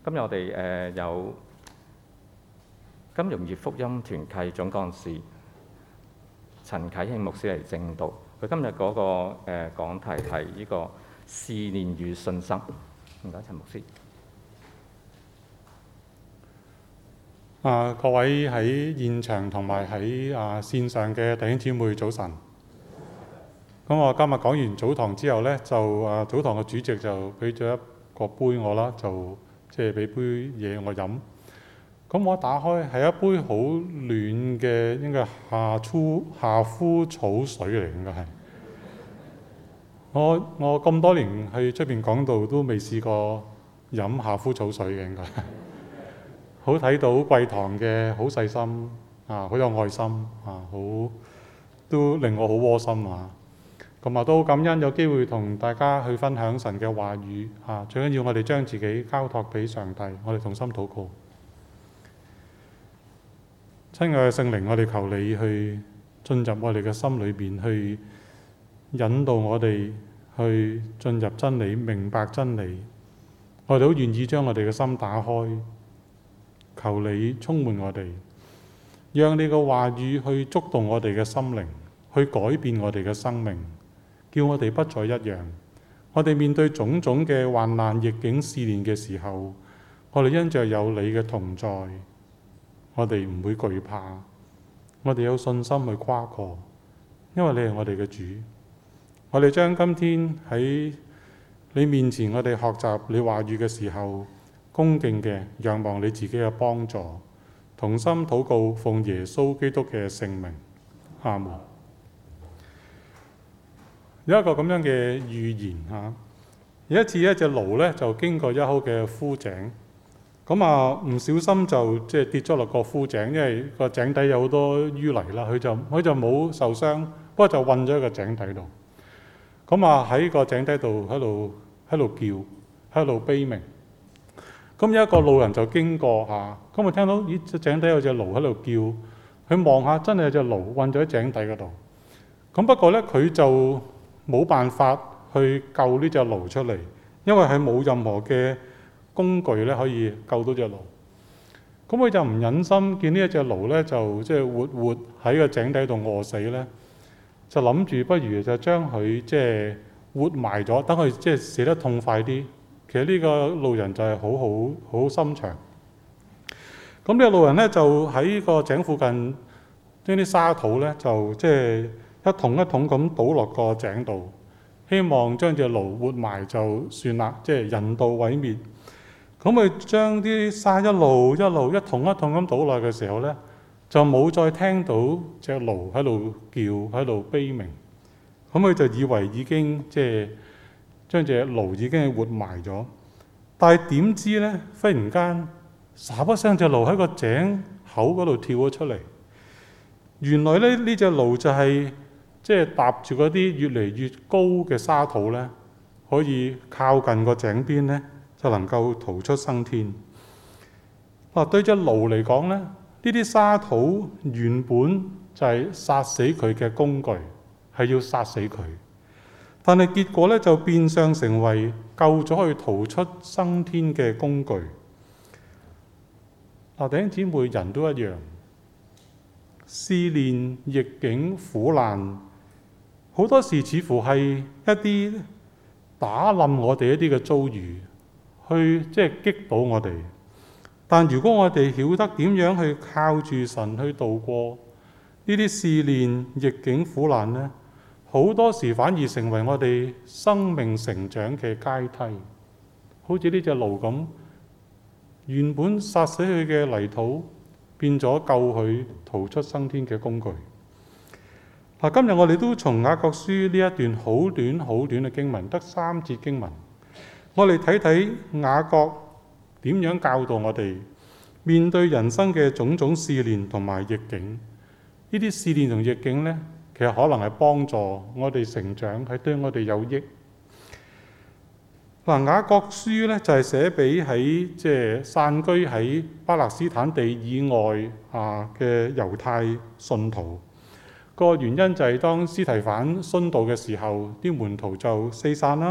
今日我哋有金融業福音團契總幹事陳啟慶牧師嚟證道。佢今日嗰個講題係呢個試煉與信心。唔該，陳牧師。 各位喺現場同埋喺線上嘅弟兄姊妹，早晨。咁我今日講完早堂之後呢，就早堂嘅主席就俾咗一個杯我啦，就即係俾杯嘢我飲。咁我打開係一杯好暖嘅，應該係夏枯草水嚟，應該係。我咁多年去出邊講道都未試過飲夏枯草水嘅，應該。好睇到貴堂嘅好細心好有愛心好都令我好窩心咁都好感恩有機會同大家去分享神嘅話語最緊要我哋將自己交託俾上帝，我哋同心禱告。親愛嘅聖靈，我哋求你去進入我哋嘅心裏邊，去引導我哋去進入真理，明白真理。我哋好願意將我哋嘅心打開。求你充滿我哋，讓你嘅話語去觸動我哋嘅心靈，去改變我哋嘅生命，叫我哋不再一樣。我哋面對種種嘅患難逆境試煉嘅時候，我哋因着有你嘅同在，我哋唔會懼怕，我哋有信心去跨過，因為你係我哋嘅主。我哋將今天喺你面前，我哋學習你話語嘅時候，恭敬嘅仰望你自己嘅幫助，同心禱告，奉耶穌基督嘅聖名，阿門。有一個咁樣嘅預言有一次一隻驢咧就經過一口嘅枯井，咁唔小心就跌咗落個枯井，因為個井底有好多淤泥啦，佢就冇受傷，不過就困咗喺個井底度。咁喺個井底度喺度叫，喺度悲鳴。咁有一個路人就經過咁聽到隻井底有隻驢喺度叫，佢望下真係有隻驢困咗喺井底嗰度。咁不過呢，佢就冇辦法去救呢隻驢出嚟，因為佢冇任何嘅工具咧可以救到隻驢。咁佢就唔忍心見呢一隻驢呢，就活喺個井底度餓死呢，就諗住不如就將佢活埋咗，等佢死得痛快啲。其實呢個路人就係好心腸。咁呢個路人呢，就喺個井附近將啲沙土呢，就一桶一桶咁倒落個井度，希望將隻驢活埋就算啦，人道毀滅。咁佢將啲沙一路一桶一桶咁倒落嘅時候呢，就冇再聽到隻驢喺度叫，喺度悲鳴。咁佢就以為已經將隻驢已經係活埋咗，但係點知呢？忽然間，唰一聲隻驢喺個井口嗰度跳咗出嚟。原來呢隻驢就係踏住嗰啲越嚟越高嘅沙土呢，可以靠近個井邊呢，就能夠逃出生天。對隻驢嚟講呢，呢啲沙土原本就係殺死佢嘅工具，係要殺死佢。但係結果咧，就變相成為救咗佢逃出生天嘅工具。弟兄姊妹，人都一樣，試煉、逆境、苦難，好多時似乎係一啲打冧我哋一啲嘅遭遇，去擊倒我哋。但如果我哋曉得點樣去靠住神去度過呢啲試煉、逆境、苦難呢，好多時反而成為我哋生命成長嘅階梯，好似呢隻驢咁，原本殺死佢嘅泥土，變咗救佢逃出生天嘅工具。今日我哋都從雅各書呢一段好短嘅經文，得3節經文，我哋睇睇雅各點樣教導我哋面對人生嘅種種試煉同埋逆境。呢啲試煉同逆境呢，其實可能係幫助我哋成長，係對我哋有益。雅各書呢，就係寫俾喺散居喺巴勒斯坦地以外嘅猶太信徒。個原因就係當司提反殉道嘅時候，啲門徒就四散啦，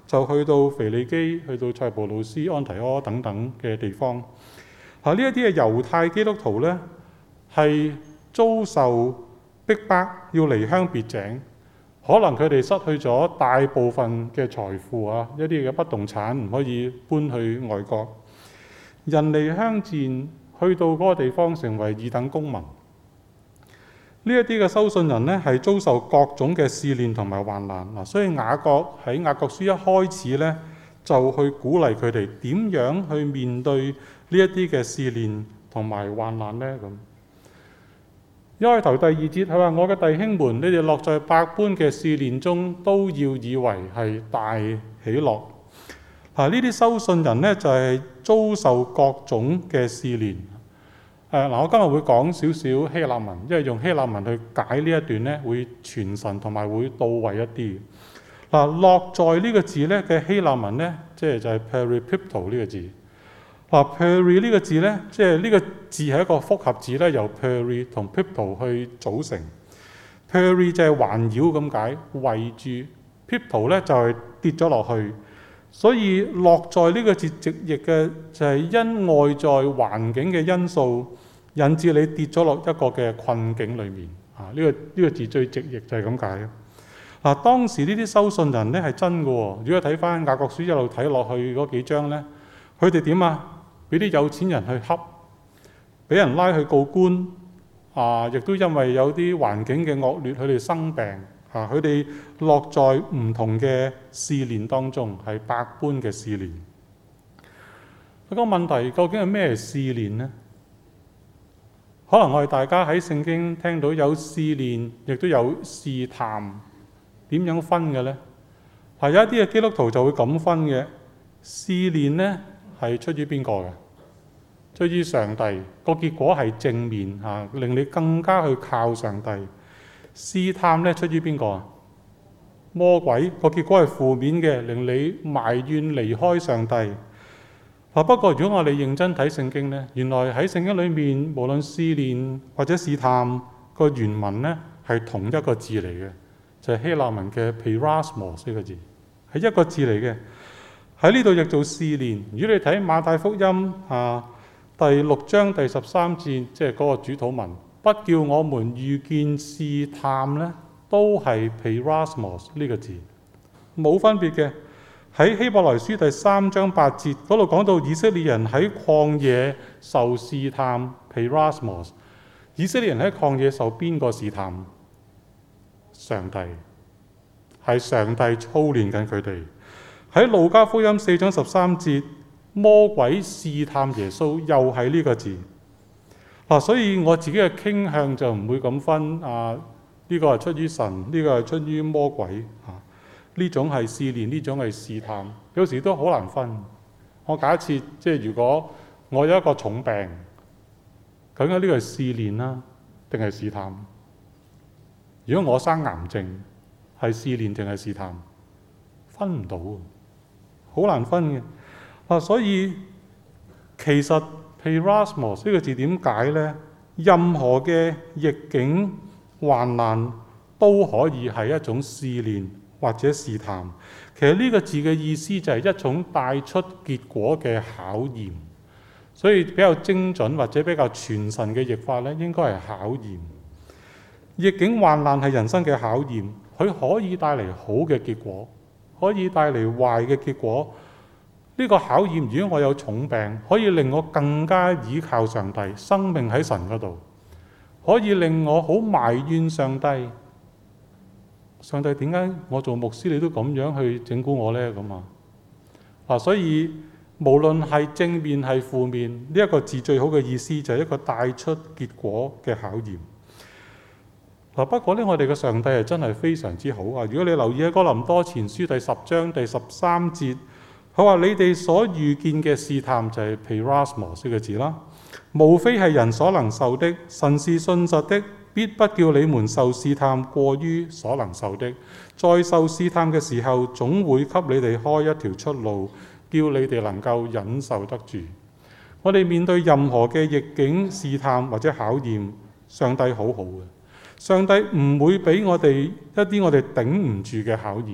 就去到腓尼基、去到塞浦路斯、安提阿等等嘅地方。呢一啲嘅猶太基督徒呢，係遭受逼迫，要離鄉別井，可能佢哋失去咗大部分嘅財富啊，一啲嘅不動產唔可以搬去外國，人離鄉賤，去到嗰個地方成為二等公民。呢一啲嘅收信人呢，係遭受各種嘅試煉同埋患難嗱，所以雅各喺雅各書一開始呢，就去鼓勵佢哋點樣去面對呢一啲嘅試煉同埋患難呢。咁一開頭第2節佢話：我嘅弟兄們，你哋落在百般嘅試煉中，都要以為係大喜樂。呢啲收信人呢，就係遭受各種嘅試煉。我今日會講少少希臘文，因為用希臘文去解呢一段呢，會傳神同埋會到位一啲。落在呢個字呢嘅希臘文呢，就係 peripipto 呢個字。peri 呢個字呢，即係呢個字係一個複合字呢，由 peri 同 pipto 去組成。peri 就係環繞咁解，圍住。pipto 呢就係跌咗落去。所以落在呢個字直譯嘅就係因外在環境嘅因素引致你跌咗落一個嘅困境裏面。呢個字最直譯就係咁解。當時呢啲收信人呢係真嘅喎。如果睇翻雅各書一路睇落去嗰幾章呢，佢哋點啊？俾啲有錢人去恰，俾人拉去告官，亦都因為有啲環境嘅惡劣，佢哋生病，佢哋落在唔同嘅試煉當中，係百般嘅試煉。個問題究竟係咩試煉呢？可能我哋大家喺聖經聽到有試煉，亦都有試探，點樣分嘅呢？有一啲嘅基督徒就會咁分嘅。試煉呢係出於邊個嘅？出於上帝，個結果係正面令你更加去靠上帝。試探呢出於邊個啊？魔鬼，個結果係負面嘅，令你埋怨離開上帝。不過如果我哋認真睇聖經呢，原來喺聖經裏面，無論試煉或者試探個原文呢係同一個字嚟嘅，就係希臘文嘅 peirasmos 呢個字，係一個字嚟嘅。喺呢度譯做試煉。如果你睇馬太福音第6章第13節，即係嗰個主禱文，不叫我們遇見試探呢，都係 peirasmos 呢個字，冇分別嘅。喺希伯來書第3章8節嗰度講到以色列人喺曠野受試探 peirasmos。以色列人喺曠野受邊個試探？上帝，係上帝操練緊佢哋。喺路加福音4章13節，魔鬼試探耶穌，又係呢個字。所以我自己嘅傾向就唔會咁分呢個係出於神，呢個係出於魔鬼。呢種係試煉，呢種係試探，有時都好難分。我假設如果我有一個重病，究竟呢個係試煉啦，定係試探？如果我生癌症，係試煉定係試探？分唔到，好難分嘅。所以其實 peirasmos 呢個字點解呢？任何嘅逆境患難都可以係一種試煉或者試探。其實呢個字嘅意思就係一種帶出結果嘅考驗，所以比較精準或者比較傳神嘅譯法呢，應該係考驗。逆境患難係人生嘅考驗，佢可以帶嚟好嘅結果，可以帶嚟壞嘅結果。呢個考驗，如果我有重病，可以令我更加倚靠上帝，生命喺神嗰度，可以令我好埋怨上帝。上帝，點解我做牧師你都咁樣去整蠱我呢？咁所以無論係正面係負面，呢一個字最好嘅意思就係一個帶出結果嘅考驗。不過呢，我哋嘅上帝係真係非常之好啊！如果你留意喺哥林多前書第10章第13節，佢話你哋所遇見嘅試探就係 peirasmos 呢個字啦，無非係人所能受的，神是信實的，必不叫你們受試探過於所能受的。在受試探嘅時候，總會給你哋開一條出路，叫你哋能夠忍受得住。我哋面對任何嘅逆境試探或者考驗，上帝好好嘅。上帝唔會俾我哋一啲我哋頂唔住嘅考驗，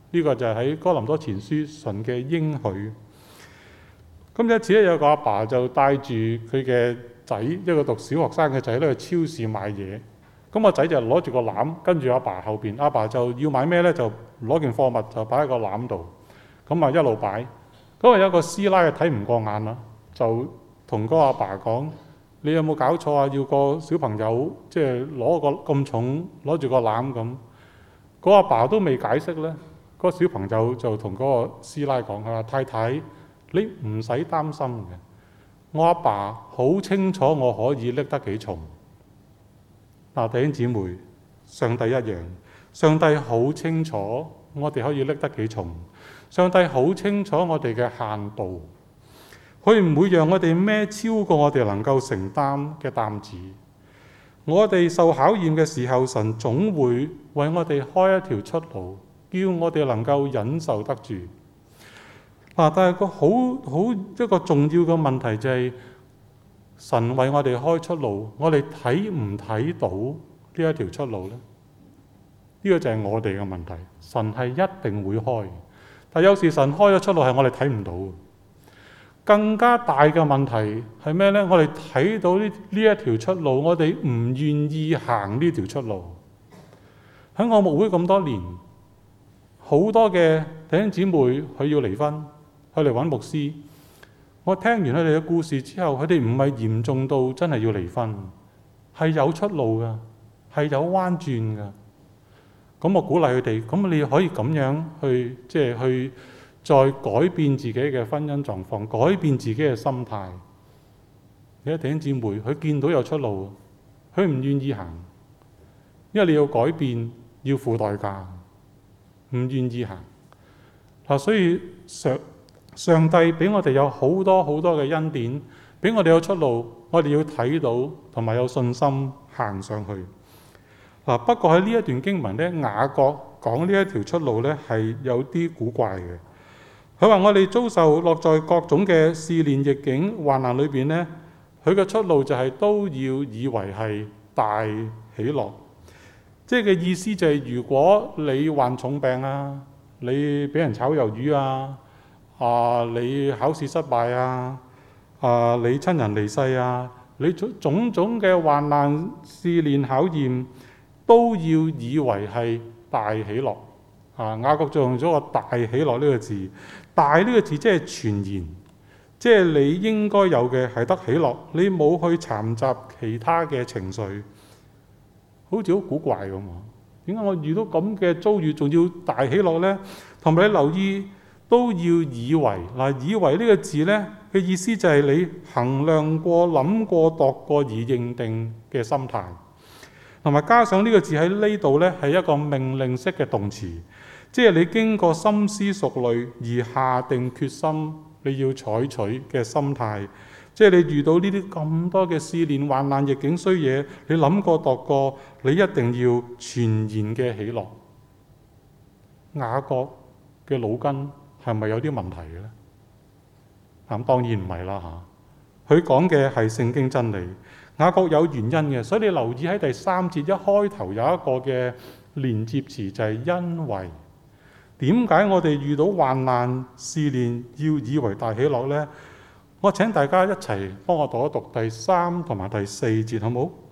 呢個就係喺哥林多前書神嘅應許。咁有一次咧，有個阿爸就帶住佢嘅仔，一個讀小學生嘅仔咧，去超市買嘢。咁個仔就攞住個籃，跟住阿爸後邊。阿爸就要買咩咧？就攞件貨物就擺喺個籃度。咁啊一路擺。嗰個有個師奶睇唔過眼啦，就同嗰個阿爸講：你有冇搞錯啊？要個小朋友即係攞個咁重，攞住個籃咁。嗰個阿爸都未解釋咧，嗰個小朋友就同嗰個師奶講：佢話太太，你唔使擔心嘅，我阿爸好清楚我可以拎得幾重。嗱，弟兄姊妹，上帝一樣，上帝好清楚我哋可以拎得幾重，上帝好清楚我哋嘅限度，佢唔會讓我哋孭超過我哋能夠承擔嘅擔子。我哋受考驗嘅時候，神總會為我哋開一條出路，叫我哋能夠忍受得住。但係個好一個重要嘅問題就係，神為我哋開出路，我哋睇唔睇到呢一條出路呢？呢個就係我哋嘅問題。神係一定會開，但有時神開咗出路係我哋睇唔到。更加大嘅問題係咩呢？我哋睇到呢一條出路，我哋唔願意行呢條出路。喺我牧會咁多年，好多嘅弟兄姊妹佢要離婚，佢嚟揾牧師。我聽完佢哋嘅故事之後，佢哋唔係嚴重到真係要離婚，係有出路㗎，係有彎轉㗎。咁我鼓勵佢哋，咁你可以咁樣去，即係去再改變自己嘅婚姻狀況，改變自己嘅心態。你睇弟兄姊妹，佢見到有出路，佢唔願意行，因為你要改變，要付代價，唔願意行。嗱，所以上帝俾我哋有好多好多嘅恩典，俾我哋有出路，我哋要睇到同埋有信心行上去。嗱，不過喺呢一段經文咧，雅各講呢一條出路咧係有啲古怪嘅。佢話我哋遭受落在各種嘅試煉、逆境、患難裏邊咧，佢嘅出路就係都要以為係大喜樂。即係嘅意思就係，如果你患重病啊，你俾人炒魷魚啊，你考試失敗啊，你親人離世啊，你種種嘅患難、試煉、考驗，都要以為係大喜樂。雅各就用咗個大喜樂呢個字，大呢個字即係全然，即係你應該有嘅係得喜樂，你冇去摻雜其他嘅情緒，好似好古怪咁啊！點解我遇到咁嘅遭遇仲要大喜樂呢？同埋你留意都要以為，以為呢個字呢嘅意思就係你衡量過、諗過、度過而認定嘅心態，同埋加上呢個字喺呢度呢係一個命令式嘅動詞。即係你經過深思熟慮而下定決心，你要採取嘅心態。即係你遇到呢啲咁多嘅試煉、患難、逆境、衰嘢，你諗過度過，你一定要全然嘅喜樂。雅各嘅腦筋係咪有啲問題嘅咧？咁當然唔係啦嚇。佢講嘅係聖經真理，雅各有原因嘅。所以你留意喺第3節一開頭有一個嘅連接詞，就係因為。點解我哋遇到患難試煉要以為大喜樂呢？我請大家一齊幫我讀一讀第3同埋第4節，好唔好？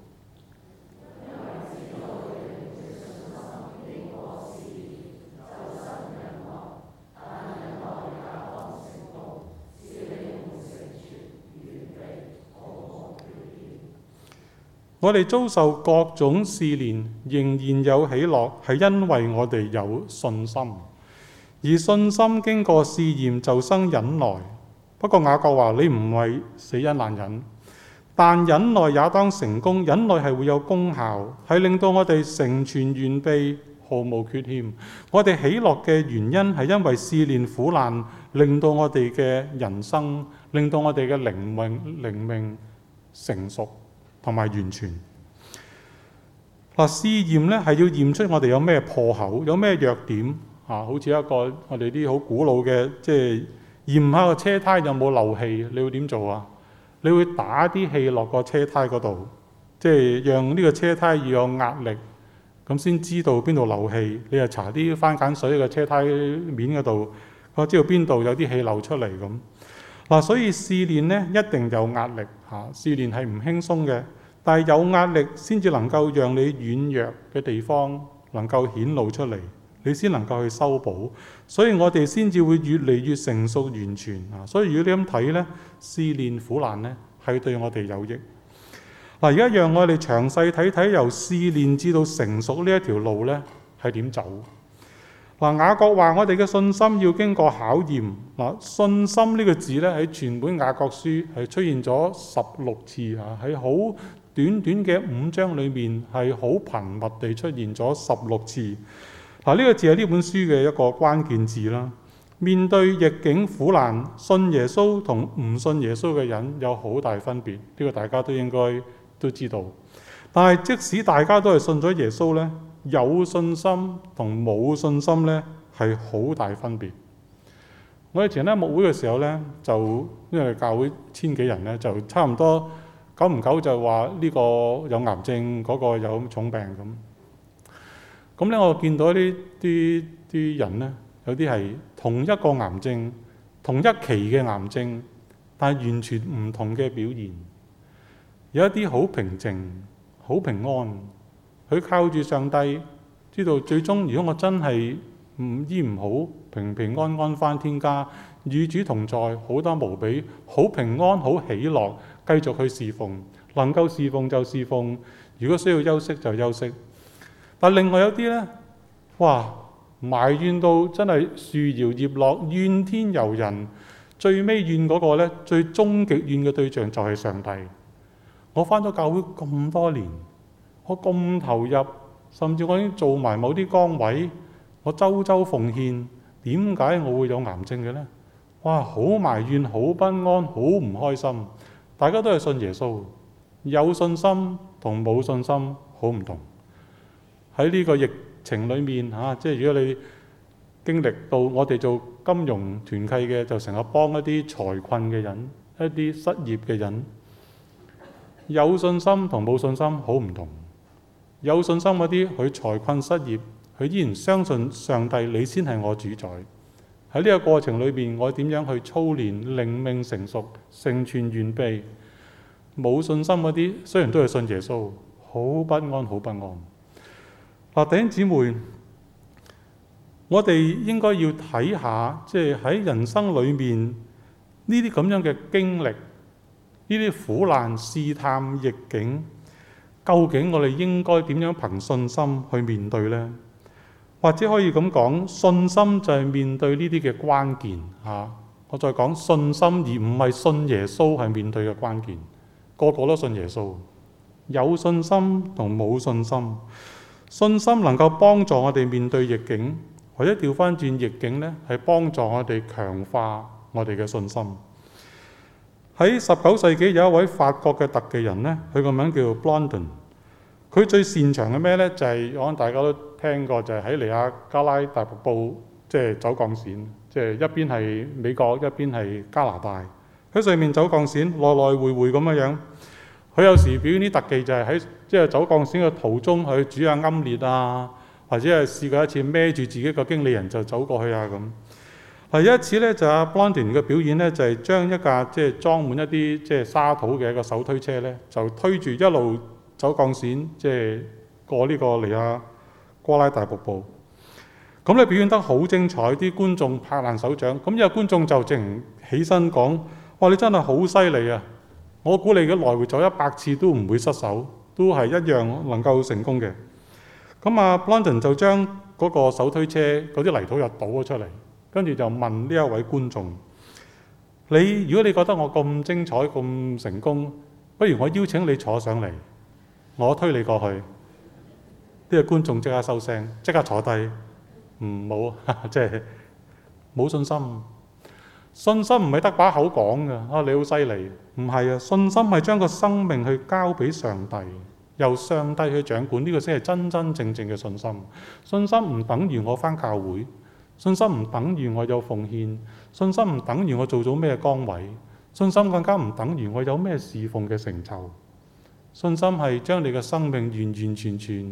我哋遭受各種試煉，仍然有喜樂，係因為我哋有信心。而信心經過試驗就生忍耐。不過雅各話你唔係死忍難忍，但忍耐也當成功。忍耐係會有功效，係令到我哋成全完備，毫無缺欠。我哋喜樂嘅原因係因為試煉苦難，令到我哋嘅人生，令到我哋嘅靈命成熟同埋完全。試驗咧係要驗出我哋有咩破口，有咩弱點。好似一個我哋啲好古老嘅，即係驗下個車胎有冇漏氣，你會點做啊？你會打啲氣落個車胎嗰度，即係讓呢個車胎要有壓力， 咁先知道邊度漏氣。你又搽啲番梘水喺個車胎面嗰度，我知道邊度有啲氣漏出嚟咁。嗱，所以試煉呢一定有壓力嚇，試煉係唔輕鬆嘅，但係有壓力先至能夠讓你軟弱嘅地方能夠顯露出嚟，你先能夠去修補，所以我哋先至會越嚟越成熟完全啊！所以如果你咁睇呢，試煉苦難呢係對我哋有益。嗱，而家讓我哋詳細睇睇由試煉至到成熟呢一條路呢係點走。嗱，雅各話我哋嘅信心要經過考驗。嗱，信心呢個字呢，喺全本雅各書係出現咗16次啊，喺好短短嘅5章裏面係好頻密地出現咗16次。嗱，呢個字係呢本書嘅一個關鍵字啦。面對逆境苦難，信耶穌同唔信耶穌嘅人有好大分別，呢個大家都應該都知道。但係即使大家都係信咗耶穌呢，有信心同冇信心呢係好大分別。我以前咧牧會嘅時候呢，就因為教會1000幾人呢，就差唔多久唔久就話呢個有癌症，嗰個有重病咁。咁咧我見到呢啲人呢，有啲係同一個癌症、同一期嘅癌症，但係完全唔同嘅表現。有一啲好平靜、好平安，佢靠住上帝，知道最終如果我真係醫唔好，平平安安返天家，與主同在，好得無比，好平安、好喜樂，繼續去侍奉，能夠侍奉就侍奉，如果需要休息就休息。但另外有啲呢，哇，埋怨到真係樹搖葉落，怨天尤人，最尾怨嗰個呢，最終極怨嘅對象就係上帝。我返咗教會咁多年，我咁投入，甚至我已經做埋某啲崗位，我周周奉獻，點解我會有癌症嘅呢？哇，好埋怨，好不安，好唔開心。大家都係信耶穌，有信心同冇信心好唔同。喺呢個疫情裏面即係如果你經歷到我哋做金融團契嘅，就成日幫一啲財困嘅人，一啲失業嘅人。有信心同冇信心好唔同。有信心嗰啲，佢財困失業，佢依然相信上帝，你先係我主宰。喺呢個過程裏邊，我點樣去操練靈命成熟、成全完備？冇信心嗰啲，雖然都係信耶穌，好不安，好不安。嗱，弟兄姊妹，我哋應該要睇下，即係喺人生裏面呢啲咁樣嘅經歷，呢啲苦難、試探、逆境，究竟我哋應該點樣憑信心去面對呢？或者可以咁講，信心就係面對呢啲嘅關鍵嚇。我再講信心，而唔係信耶穌係面對嘅關鍵。個個都信耶穌，有信心同冇信心。信心能夠幫助我哋面對逆境，或者調翻轉逆境呢，係幫助我哋強化我哋嘅信心。喺19世紀有一位法國嘅特技人呢，佢個名叫 Blondin。佢最擅長嘅咩呢？就係可能大家都聽過，就係喺尼亞加拉大瀑布，即係走鋼線，即係一邊係美國，一邊係加拿大。喺上面走鋼線，來來回回咁樣。佢有時表演啲特技就係喺即係走鋼線嘅途中去煮下奄列啊，或者係試過一次孭住自己個經理人就走過去啊咁。有一次咧，就阿 Blondin 嘅表演咧，就係將一架即係裝滿一啲即係沙土嘅一個手推車咧，就推住一路走鋼線，即係過呢個尼亞加拉大瀑布。咁你表演得好精彩，啲觀眾拍爛手掌。咁有觀眾就淨起身講：哇！你真係好犀利啊！我估你嘅來回走100次都唔會失手，都係一樣能夠成功嘅。咁阿 Blondin 就將嗰個手推車嗰啲泥土又倒咗出嚟。跟住就問呢一位觀眾：如果你覺得我咁精彩、咁成功，不如我邀請你坐上嚟，我推你過去。呢個觀眾即刻收聲，即刻坐低。冇，即係冇信心。信心唔係得把口講㗎。你好犀利，唔係啊！信心係將個生命去交俾上帝，由上帝去掌管，呢個先係真真正正嘅信心。信心唔等於我返教會。信心唔等於我有奉獻，信心唔等於我做咗咩崗位，信心更加唔等於我有咩侍奉嘅成就。信心係將你嘅生命完完全全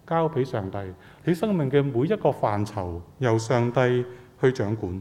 交俾上帝，你生命嘅每一個範疇由上帝去掌管。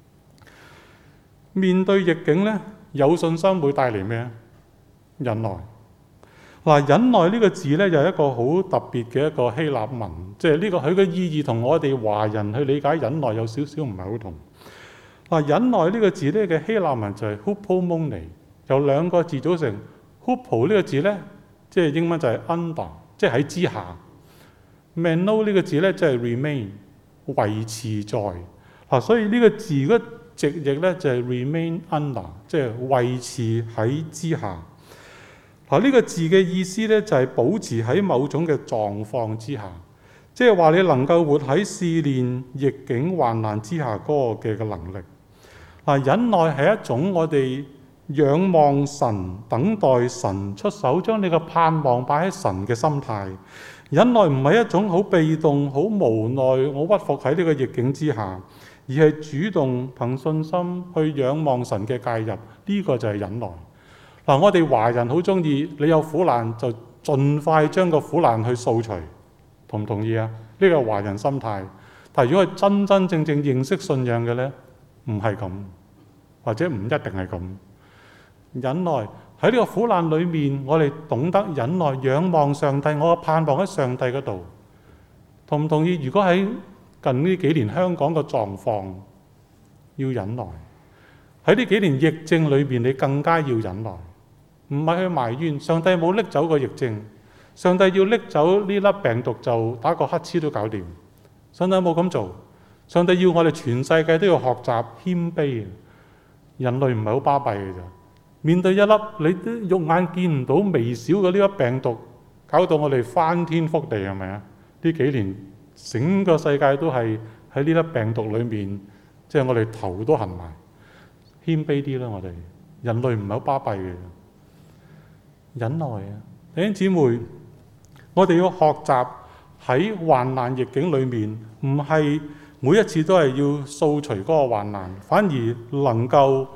面對逆境呢，有信心會帶嚟咩？忍耐。忍耐呢個字呢，就係一個好特別嘅一個希臘文，即係呢個佢嘅意義同我哋華人去理解忍耐有少少唔係好同。忍耐呢個字呢嘅希臘文就係 hupomone， 由兩個字組成。hupo 呢個字呢，即係英文就係 under， 即係喺之下。meno 呢個字呢，即係 remain， 維持在。所以呢個字嘅直譯呢，就係 remain under， 即係維持喺之下。呢個字嘅意思呢，就係保持喺某種嘅狀況之下，即係話你能夠活喺試煉、逆境、患難之下嗰個嘅能力。忍耐係一種我哋仰望神、等待神出手，將你嘅盼望擺喺神嘅心態。忍耐唔係一種好被動、好無奈，我屈服喺呢個逆境之下，而係主動憑信心去仰望神嘅介入。呢個就係忍耐。我哋華人好中意，你有苦難就盡快將個苦難去掃除，同唔同意啊？呢個係華人心態。但係如果係真真正正認識信仰嘅呢，唔係咁，或者唔一定係咁。忍耐喺呢個苦難裏面，我哋懂得忍耐，仰望上帝，我嘅盼望喺上帝嗰度。同唔同意？如果喺近呢幾年香港嘅狀況，要忍耐。喺呢幾年疫症裏面，你更加要忍耐。唔係去埋怨上帝冇拎走個疫症，上帝要拎走呢粒病毒就打個乞嗤都搞掂。上帝冇咁做，上帝要我哋全世界都要學習謙卑。人類唔係好巴閉嘅咋，面對一粒你都肉眼見唔到微小嘅呢粒病毒，搞到我哋翻天覆地，係咪啊？呢幾年整個世界都係喺呢粒病毒裏面，即係我哋頭都痕埋。謙卑啲啦，我哋人類唔係好巴閉嘅。忍耐啊，弟兄姊妹，我哋要學習喺患難逆境裏面，唔係每一次都係要掃除嗰個患難，反而能夠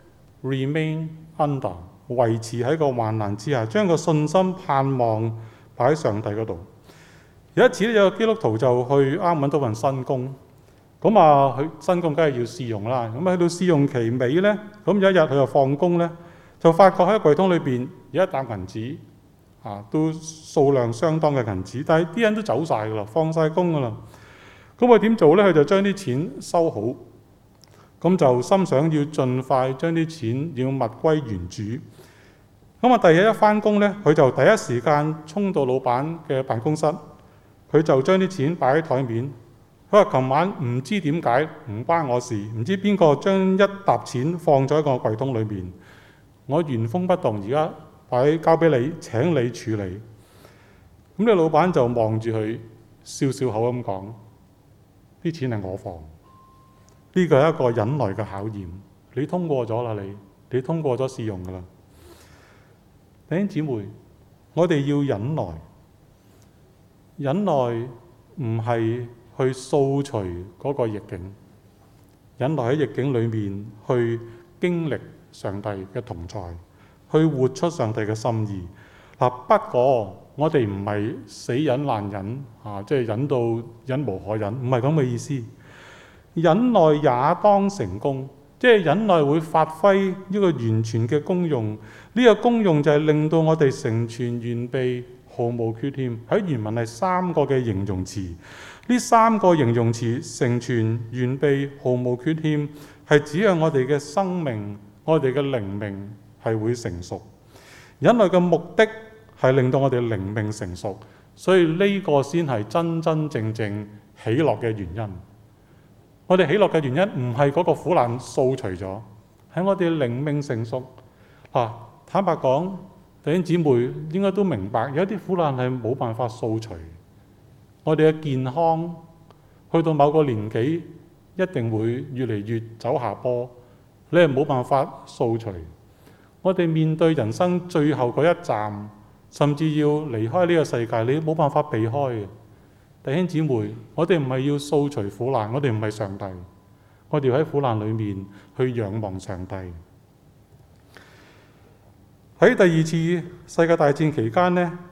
remain under， 維持喺個患難之下，將個信心盼望擺喺上帝嗰度。有一次咧，有個基督徒就去啱揾到份新工，咁佢新工梗係要試用啦。咁去到試用期尾呢，咁有一日佢就放工呢，就發覺喺櫃桶裏邊有一沓銀紙，都數量相當嘅銀紙，但係啲人都走晒噶啦，放晒工噶啦。咁佢點做呢？佢就將啲錢收好，咁就心想要盡快將啲錢要物歸原主。咁第二日一翻工呢，佢就第一時間衝到老闆嘅辦公室，佢就將啲錢擺喺台面。佢話：琴晚唔知點解唔關我事，唔知邊個將一沓錢放咗喺個櫃桶裏面。我原封不動，而家交俾你，請你處理。咁你老闆就望住佢，笑笑口咁講：啲錢係我放。呢個係一個忍耐嘅考驗。你通過咗啦，你通過咗試用噶啦。弟兄姊妹，我哋要忍耐。忍耐唔係去掃除嗰個逆境，忍耐喺逆境裏面去經歷上帝嘅同在，去活出上帝嘅心意。不過我哋唔係死忍爛忍，即係忍到忍無可忍，唔係咁嘅意思。忍耐也當成功，即係忍耐會發揮一個完全嘅功用。呢個功用就係令到我哋成全完備，毫無缺欠。喺原文係3個嘅形容詞，呢3個形容詞成全完備，毫無缺欠，係指向我哋嘅生命，我哋嘅靈命係會成熟。忍耐嘅目的係令到我哋靈命成熟，所以呢個先係真真正正喜樂嘅原因。我哋喜樂嘅原因唔係嗰個苦難掃除咗，係我哋靈命成熟。坦白講，弟兄姊妹應該都明白，有啲苦難係冇辦法掃除。我哋嘅健康去到某個年紀，一定會越嚟越走下坡，你係冇辦法掃除。我哋面對人生最後嗰一站，甚至要離開呢個世界，你冇辦法避開嘅。弟兄姊妹，我哋唔係要掃除苦難，我哋唔係上帝，我哋要喺苦難裏面去仰望上帝。喺第2次世界大戰期間呢，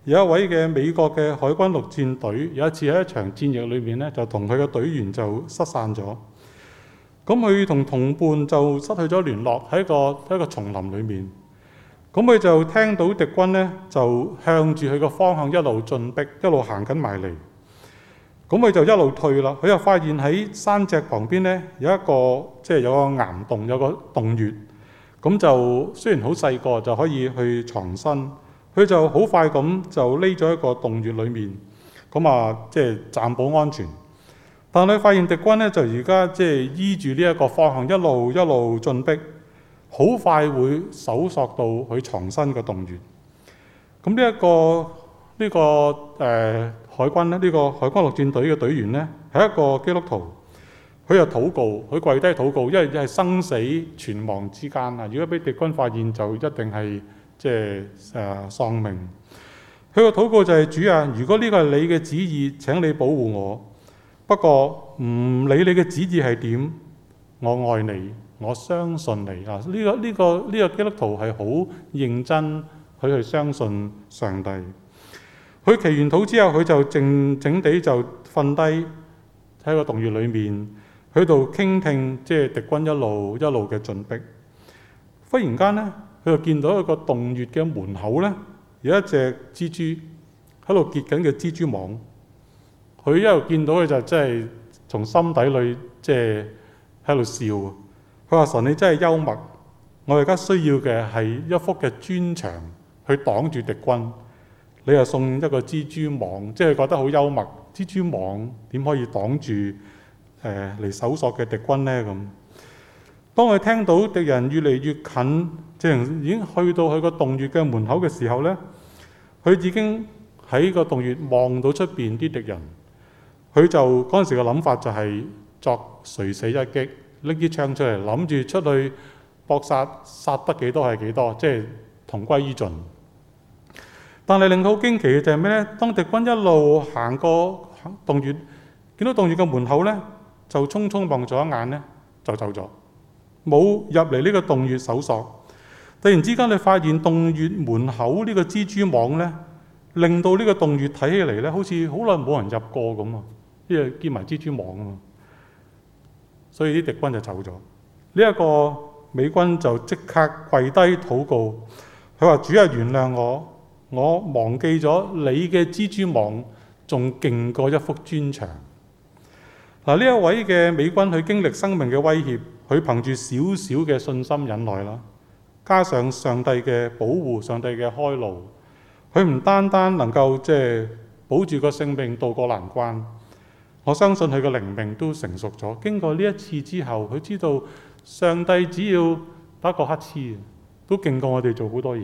有一位嘅美國嘅海軍陸戰隊，有一次喺一場戰役裏面咧，就同佢嘅隊員就失散咗。咁佢同同伴就失去咗聯絡，喺一個叢林裏面。咁佢就聽到敵軍咧就向住佢個方向一路進逼，一路行緊埋嚟。咁佢就一路退啦。佢又發現喺山脊旁邊咧有一個有個岩洞，有個洞穴。咁就雖然好細個，就可以去藏身。佢就好快咁就匿咗一個洞穴裏面。咁啊，暫保安全。但係發現敵軍咧就而家依住呢一個方向一路進逼，好快會搜索到佢藏身嘅洞穴。咁呢個海軍咧，呢個海軍陸戰隊嘅隊員咧係一個基督徒，佢又禱告，佢跪低禱告，因為係生死存亡之間啊！如果俾敵軍發現，就一定係喪命。佢個禱告就係：主啊，如果呢個係你嘅旨意，請你保護我。不過唔理你嘅旨意係點，我愛你，我相信你啊！呢個基督徒係好認真，佢去相信上帝。佢祈完禱之後，佢就靜靜地就瞓低喺個洞穴裏面，喺度傾聽敵軍一路嘅進逼。忽然間咧，佢就見到一個洞穴嘅門口咧，有一隻蜘蛛喺度結緊嘅蜘蛛網。佢一路見到佢就從心底裏喺度笑。佢話：神你真係幽默，我而家需要嘅係一幅嘅磚牆去擋住敵軍。你又送一個蜘蛛網，覺得好幽默。蜘蛛網點可以擋住嚟搜索嘅敵軍呢？咁當佢聽到敵人越嚟越近，已經去到佢個洞穴嘅門口嘅時候呢，佢已經喺個洞穴望到出邊啲敵人。佢就嗰陣時嘅諗法就係作垂死一擊，拎支槍出嚟，諗住出去搏殺，殺得幾多係幾多，同歸於盡。但係令佢好驚奇嘅就係咩呢？當敵軍一路行過洞穴，見到洞穴嘅門口呢，就匆匆望咗一眼呢，就走咗，冇入嚟呢個洞穴搜索。突然之間，你發現洞穴門口呢個蜘蛛網呢，令到呢個洞穴睇起嚟呢，好似好耐冇人入過咁啊！因為結埋蜘蛛網啊嘛，所以啲敵軍就走咗。呢一個美軍就即刻跪低禱告，佢話：主啊，原諒我忘記咗你嘅蜘蛛網仲勁過一幅磚牆。嗱，呢一位嘅美軍，佢經歷生命嘅威脅，佢憑住少少嘅信心忍耐啦，加上上帝嘅保護、上帝嘅開路，佢唔單單能夠保住個性命渡過難關。我相信佢嘅靈命都成熟咗。經過呢一次之後，佢知道上帝只要打個乞嗤，都勁過我哋做好多嘢。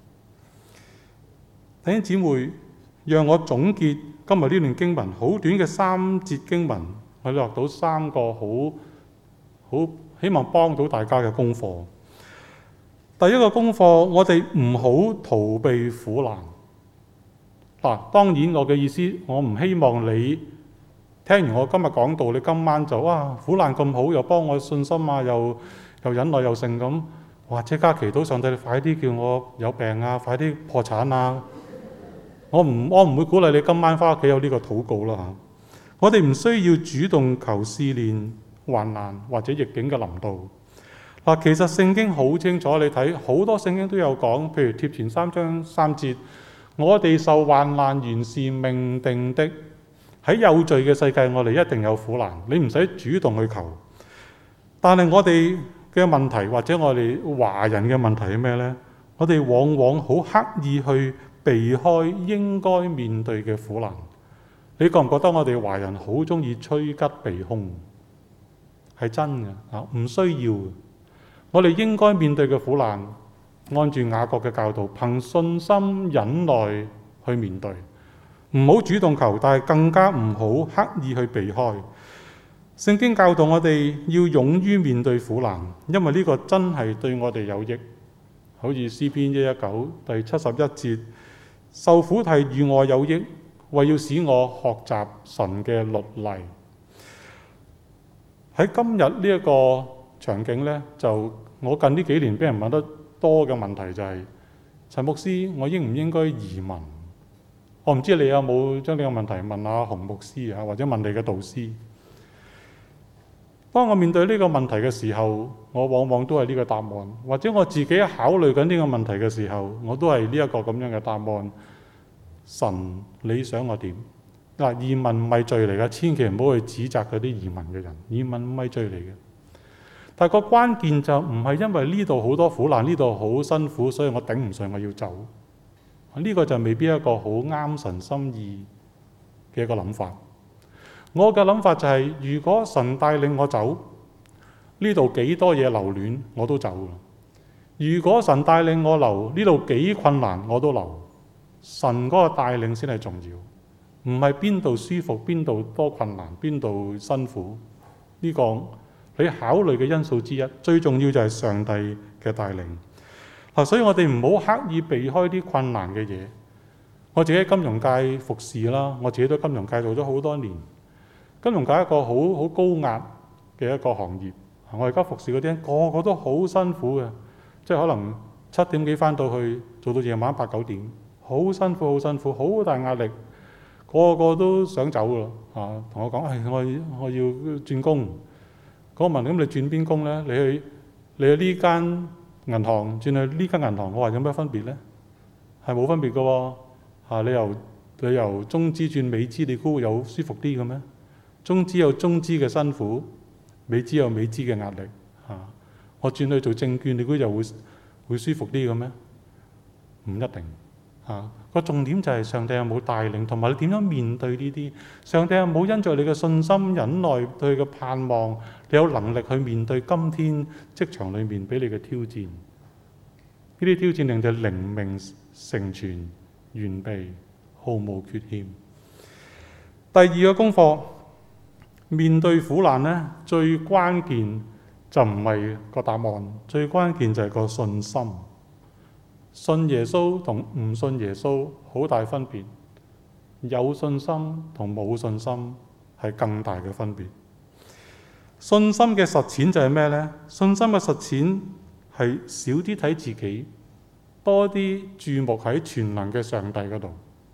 弟兄姊妹，讓我總結今日呢段經文，好短嘅3節經文，我落到3個好希望幫到大家嘅功課。第一個功課，我哋唔好逃避苦難。當然我嘅意思，我唔希望你聽完我今日講道，你今晚就苦難咁好，又幫我信心啊，又忍耐又勝咁，即刻祈禱上帝，你快啲叫我有病啊，快啲破產啊！我唔會鼓勵你今晚返屋企有呢個禱告啦嚇。我哋唔需要主動求試煉、患難或者逆境嘅臨到。其實聖經好清楚，你睇好多聖經都有講，譬如帖前3章3節，我哋受患難原是命定的。喺有罪嘅世界，我哋一定有苦難，你唔使主動去求。但係我哋嘅問題，或者我哋華人嘅問題係咩呢？我哋往往好刻意去避開應該面對嘅苦難。你覺唔覺得我哋華人好中意趨吉避凶？係真嘅，唔需要。我哋應該面對嘅苦難，按住雅各嘅教導，憑信心忍耐去面對。唔好主動求，但係更加唔好刻意去避開。聖經教導我哋要勇於面對苦難，因為呢個真係對我哋有益。好似詩篇119第71節，受苦係與我有益，為要使我學習神嘅律例。喺今日呢一個場景呢，就我近呢幾年俾人問得多嘅問題就係：陳牧師，我應唔應該移民？ 我唔知你有冇將呢個問題問下洪牧師啊，或者問你嘅導師。當我面對呢個問題嘅時候，我往往都係呢個答案，或者我自己考慮緊呢個問題嘅時候，我都係呢一個咁樣嘅答案。神，你想我點？嗱，移民唔係罪嚟嘅，千祈唔好去指責嗰啲移民嘅人。移民唔係罪嚟嘅，但係個關鍵就唔係因為呢度好多苦難，呢度好辛苦，所以我頂唔順，我要走。呢個就未必一個好啱神心意嘅一個諗法。我嘅諗法就係，如果神帶領我走，呢度幾多嘢留戀我都走。如果神帶領我留，呢度幾困難我都留。神嗰個帶領先係重要，唔係邊度舒服邊度多困難邊度辛苦。呢個你考慮嘅因素之一，最重要就係上帝嘅帶領。所以我哋唔好刻意避開啲困難嘅嘢。我自己喺金融界服侍啦，我自己都金融界做咗好多年。金融界一個好高壓嘅一個行業，我而家服侍嗰啲人個個都好辛苦嘅，即係可能7點幾返到去，做到夜晚8、9點，好辛苦，好辛苦，好大壓力，個個都想走㗎啦。同我講，我要轉工。我問咁你轉邊工咧？你去呢間銀行轉去呢間銀行，我話有咩分別咧？係冇分別㗎喎。你由中資轉美資，你估有舒服啲嘅咩？中資有中資嘅辛苦，美資有美資嘅壓力。我轉去做證券，你估就會舒服啲嘅咩？唔一定。個重點就係上帝有冇帶領，同埋你點樣面對呢啲？上帝有冇因着你嘅信心、忍耐、對佢嘅盼望，你有能力去面對今天職場裏面俾你嘅挑戰？呢啲挑戰令你靈命成全、完備、毫無缺欠。第二個功課，面對苦難呢，最關鍵就唔係個答案，最關鍵就係個信心。信耶穌同唔信耶穌好大分別，有信心同冇信心係更大嘅分別。信心嘅實踐就係咩呢？信心嘅實踐係少啲睇自己，多啲注目喺全能嘅上帝嗰度。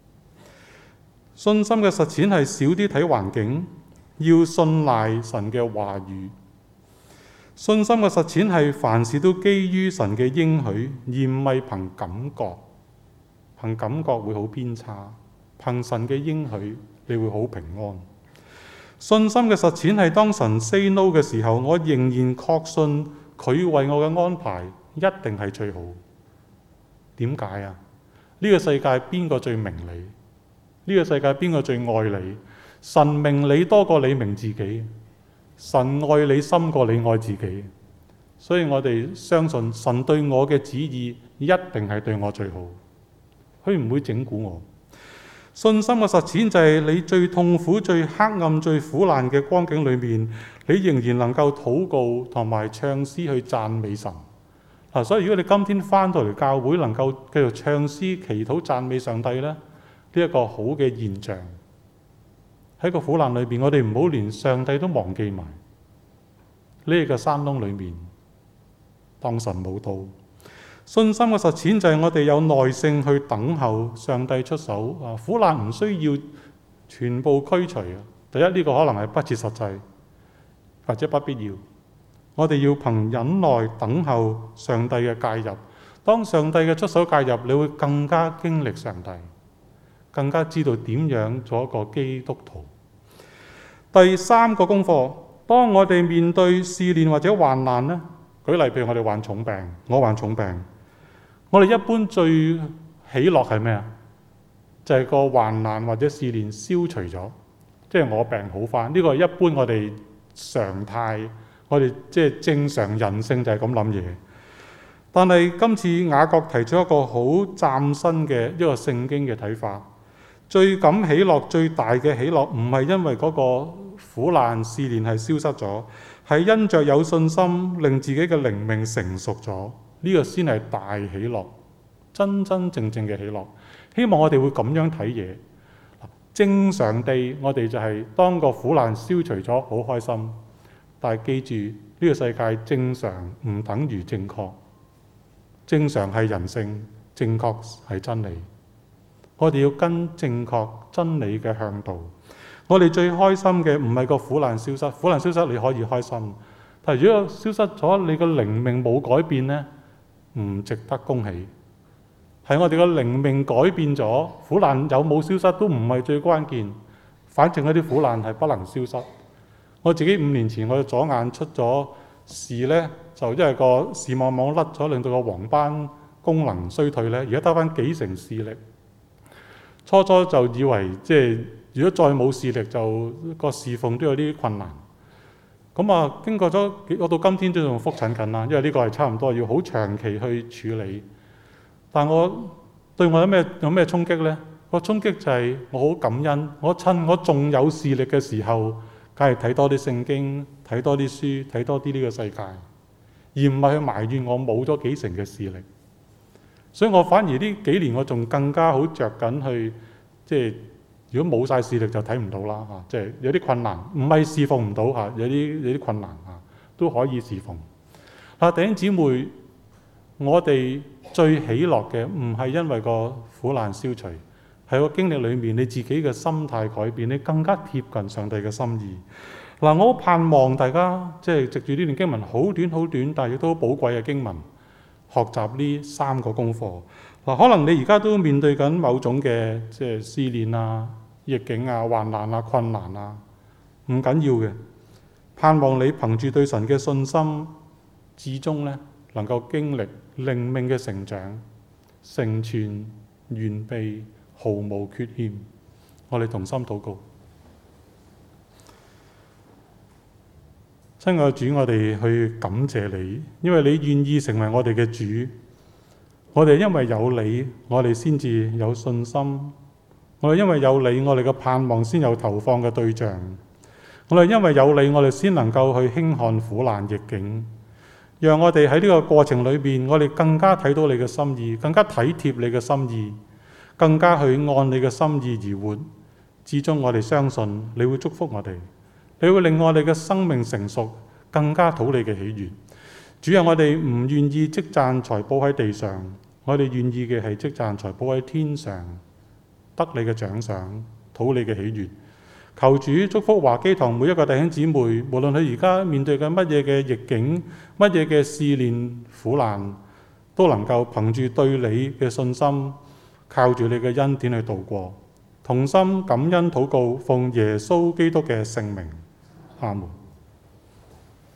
信心嘅實踐係少啲睇環境，要信賴神嘅話語。信心嘅實踐係凡事都基於神嘅應許，而唔係憑感覺。憑感覺會好偏差，憑神嘅應許你會好平安。信心嘅實踐係當神 say no 嘅時候，我仍然確信佢為我嘅安排一定係最好。點解啊？呢個世界邊個最明你？呢個世界邊個最愛你？神明你多過你明自己。神愛你深過你愛自己，所以我哋相信神對我嘅旨意一定係對我最好，佢唔會整蠱我。信心嘅實踐就係你最痛苦、最黑暗、最苦難嘅光景裏面，你仍然能夠禱告同埋唱詩去讚美神。所以如果你今天返到嚟教會能夠繼續唱詩、祈禱、讚美上帝呢，呢一個好嘅現象。喺個苦難裏邊，我哋唔好連上帝都忘記埋。呢個山窿裏面，當神冇到。信心嘅實踐就係我哋有耐性去等候上帝出手。苦難唔需要全部驅除。第一，呢個可能係不切實際，或者不必要。我哋要憑忍耐等候上帝嘅介入。當上帝嘅出手介入，你會更加經歷上帝，更加知道點樣做一個基督徒。第三個功課，當我哋面對試煉或者患難呢，舉例譬如我哋患重病，我患重病，我哋一般最喜樂係咩啊？就係個患難或者試煉消除咗，即係我病好返。呢個係一般我哋常態，我哋即係正常人性就係咁諗嘢。但係今次雅各提出一個好嶄新嘅一個聖經嘅睇法。最感喜樂、最大嘅喜樂，唔係因為嗰個苦難試煉係消失咗，係因着有信心，令自己嘅靈命成熟咗。呢個先係大喜樂，真真正正嘅喜樂。希望我哋會咁樣睇嘢。正常地，我哋就係當個苦難消除咗，好開心。但係記住，呢個世界正常唔等於正確，正常係人性，正確係真理。 我哋要跟正確真理嘅向導。我哋最開心嘅唔係個苦難消失，苦難消失你可以開心，但係如果消失咗，你個靈命冇改變呢，唔值得恭喜。係我哋個靈命改變咗，苦難有冇消失都唔係最關鍵，反正嗰啲苦難係不能消失。我自己5年前我左眼出咗事呢，就因為個視網膜甩咗，令到個黃斑功能衰退呢，而家得返幾成視力。初初就以為如果再冇視力，就個侍奉都有啲困難。咁啊，經過咗我到今天都仲覆診緊啦，因為呢個係差唔多要好長期去處理。但我對我有咩衝擊呢？個衝擊就係我好感恩，我趁我仲有視力嘅時候，梗係睇多啲聖經，睇多啲書，睇多啲呢個世界，而唔係去埋怨我冇咗幾成嘅視力。所以我反而呢幾年我仲更加好着緊去，如果冇晒視力就睇唔到啦嚇，有啲困難，唔係侍奉唔到嚇，有啲困難嚇都可以侍奉。弟兄姊妹，我哋最喜樂嘅唔係因為個苦難消除，係個經歷裏面你自己嘅心態改變，你更加貼近上帝嘅心意。我好盼望大家藉住呢段經文好短好短，但係亦都好寶貴嘅經文，學習呢3個功課。可能你而家都面對緊某種嘅試煉啊、逆境啊、患難啊、困難啊，唔緊要嘅。盼望你憑住對神嘅信心，至終呢能夠經歷靈命嘅成長，成全完備，毫無缺欠。我哋同心禱告。親愛的主，我哋去感謝你，因為你願意成為我哋嘅主。我哋因為有你，我哋先至有信心。我哋因為有你，我哋嘅盼望先有投放嘅對象。我哋因為有你，我哋先能夠去輕看苦難逆境。讓我哋喺呢個過程裏邊，我哋更加睇到你嘅心意，更加體貼你嘅心意，更加去按你嘅心意而活。至終我哋相信你會祝福我哋，你會令我哋嘅生命成熟，更加討你嘅喜悅。主啊，我哋唔願意積賺財寶喺地上，我哋願意嘅係積賺財寶喺天上，得你嘅獎賞，討你嘅喜悅。求主祝福華基堂每一個弟兄姊妹，無論佢而家面對緊乜嘢嘅逆境、乜嘢嘅試煉苦難，都能夠憑住對你嘅信心，靠住你嘅恩典去度過。同心感恩禱告，奉耶穌基督嘅聖名，阿門。